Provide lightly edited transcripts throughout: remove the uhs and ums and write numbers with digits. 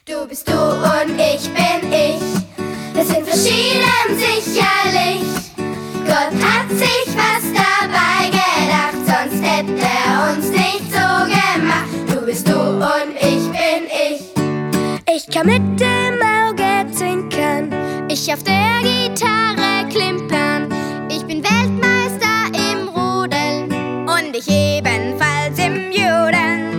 Du bist du und ich bin ich. Wir sind verschieden sicherlich. Gott hat sich was dabei gedacht, sonst hätte er uns nicht so gemacht. Du bist du und ich bin ich. Ich kann mit dem Auge zwinkern, ich auf der Gitarre klimpern. Ich bin Weltmeister im Rodeln und ich ebenfalls im Jodeln.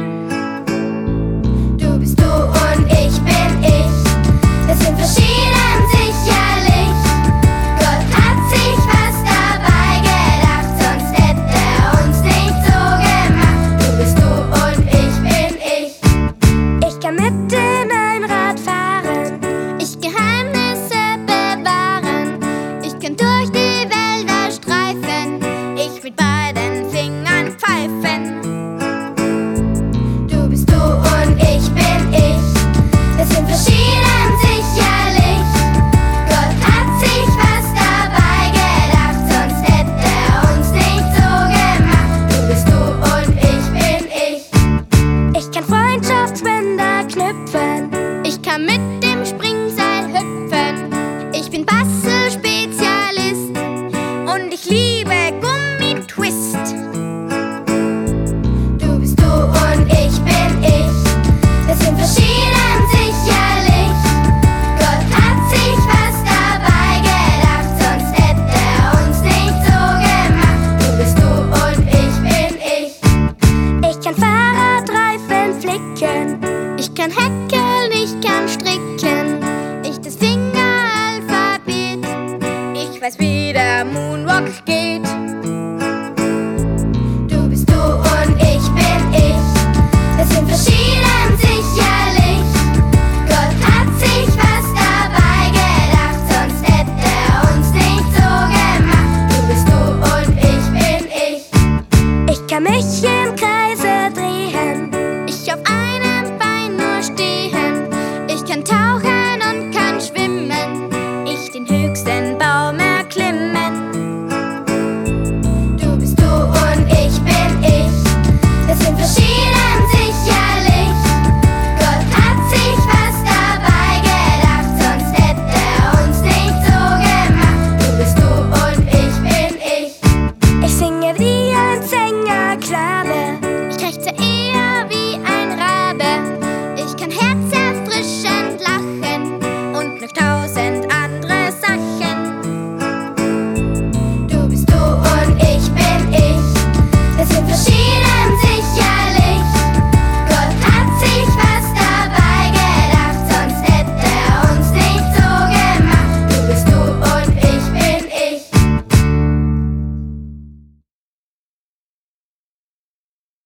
Du bist du und ich bin ich. Wir sind verschieden sicherlich. Gott hat sich was dabei gedacht, sonst hätte er uns nicht so gemacht. Du bist du und ich bin ich. Ich kann mit dem Einrad fahren, ich Geheimnisse bewahren. Ich kann durch die Wälder streifen, ich mit beiden Fingern pfeifen. Du bist du und ich bin ich. Wir sind verschieden sicherlich. Gott hat sich was dabei gedacht, sonst hätte er uns nicht so gemacht. Du bist du und ich bin ich. Ich kann Freundschaftsbänder knüpfen, ich kann mit dem Springseil hüpfen. Ich bin Bastelspezialist und ich liebe Gummitwist. Du bist du und ich bin ich. Wir sind verschieden sicherlich. Gott hat sich was dabei gedacht, sonst hätte er uns nicht so gemacht. Du bist du und ich bin ich. Ich kann Fahrradreifen flicken, ich kann häkeln, ich kann stricken. Ich das Fingeralphabet, ich weiß wie der Moonwalk geht.